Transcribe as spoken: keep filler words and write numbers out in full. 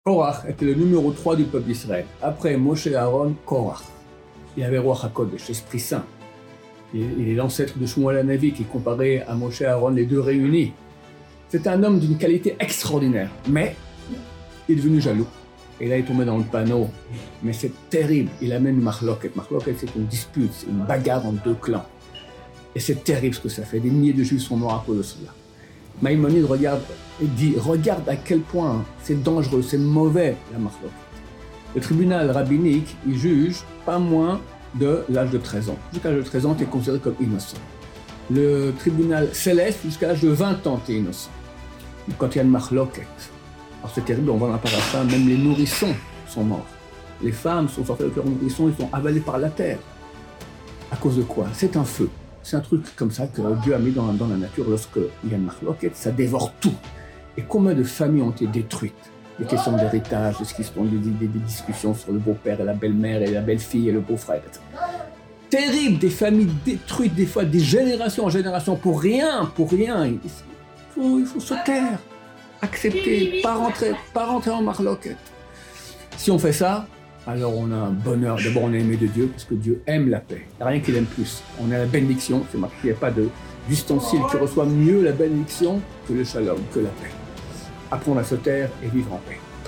Korach était le numéro trois du peuple d'Israël. Après Moshe et Aaron, Korach. Il y avait Ruach HaKodesh, l'Esprit Saint. Il est l'ancêtre de Shmuel HaNavi qui comparait à Moshe et Aaron les deux réunis. C'est un homme d'une qualité extraordinaire, mais il est devenu jaloux. Et là, il est tombé dans le panneau. Mais c'est terrible, il amène une marloquette. Marloquette, c'est une dispute, c'est une bagarre entre deux clans. Et c'est terrible ce que ça fait. Des milliers de Juifs sont morts à cause de cela. Maïmonide regarde et dit, regarde à quel point c'est dangereux, c'est mauvais, la marloquette. Le tribunal rabbinique, il juge pas moins de l'âge de treize ans. Jusqu'à l'âge de treize ans, tu es considéré comme innocent. Le tribunal céleste, jusqu'à l'âge de vingt ans, tu es innocent. Quand il y a une marloquette, alors c'est terrible, on voit dans la paracha, même les nourrissons sont morts. Les femmes sont sorties avec leurs nourrissons, ils sont avalés par la terre. À cause de quoi? C'est un feu. C'est un truc comme ça que Dieu a mis dans, dans la nature. Lorsqu'il y a une marloquette, ça dévore tout. Et combien de familles ont été détruites? Des questions d'héritage, de ce qui sont des, des, des discussions sur le beau-père et la belle-mère et la belle-fille et le beau-frère. Terrible, des familles détruites, des fois des générations en génération, pour rien, pour rien. Il faut, il faut se taire, accepter, pas rentrer, pas rentrer en marloquette. Si on fait ça, alors on a un bonheur. D'abord, on est aimé de Dieu, parce que Dieu aime la paix. Il n'y a rien qu'il aime plus. On a la bénédiction, c'est marqué, il n'y a pas de, d'ustensile qui reçoit mieux la bénédiction que le shalom, que la paix. Apprendre à se taire et vivre en paix.